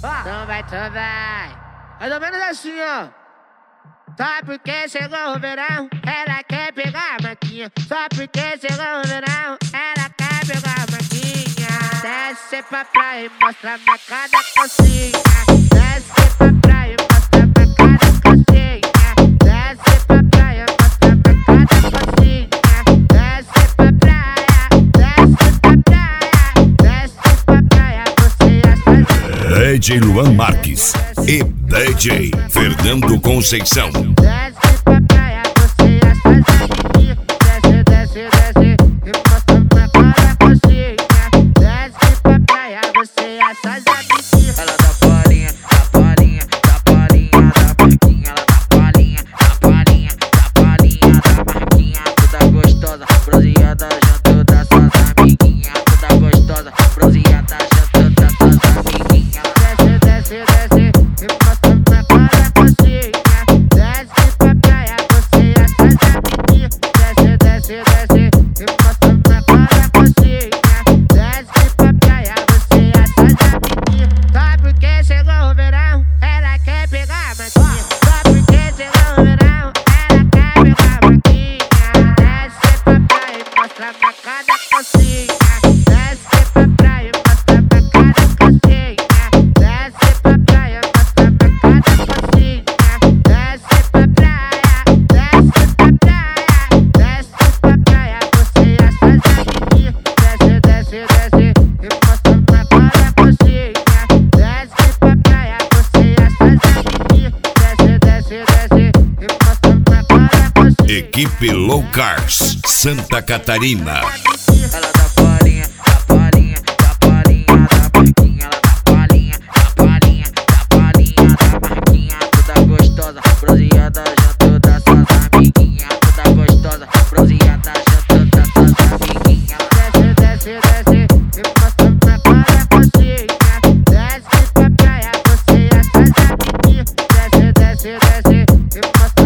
Então vai. Mais ou menos assim, ó. Só porque chegou o verão, ela quer pegar a maquinha. Só porque chegou o verão, ela quer pegar a maquinha. Desce pra praia e mostra pra cada cocinha. Desce pra praia e mostra pra cada cocinha. Desce pra praia e mostra pra cada cocinha. Desce pra praia, desce pra praia, desce pra praia, você é sozinha. DJ Luan Marques e DJ Fernando Conceição. Desce pra praia, você é sozinha. Desce, e mostra pra cada cocinha. Desce pra praia, você é sozinha. Ela dá palhinha, dá palhinha, dá palhinha, dá marquinha. Ela dá palhinha, dá palhinha, dá palhinha, dá marquinha. Toda gostosa, bronzeada junto das suas amiguinhas. Toda gostosa, bronzeada junto das suas amiguinhas. Desce, e mostra pra cada cocinha. Desce pra praia, você é sozinha. Desce, e mostra pra cada cocinha. Desce pra praia, você é sozinha. Só porque chegou o verão, ela quer pegar a maquinha. Só porque chegou o verão, ela quer pegar a maquinha. Desce pra praia e mostra pra cada cocinha. Desce pra praia e mostra pra cada cocinha. Desce pra praia, mostra pra cada cocinha. Desce pra praia, desce pra praia, desce pra praia, você é sozinha. Desce, e mostra pra cada cocinha. Desce pra praia, você é sozinha. Desce, e mostra pra cada cocinha. Equipe Low Cars, Santa Catarina. Ela dá palhinha, dá palhinha, dá palhinha, dá marquinha. Ela dá palhinha, dá palhinha, dá palhinha, dá marquinha. Toda gostosa, bronzeada junto das suas amiguinhas. Toda gostosa, bronzeada junto das suas amiguinhas. Desce, e mostra pra cada cocinha. Desce pra praia, você é sozinha. Desce, e mostra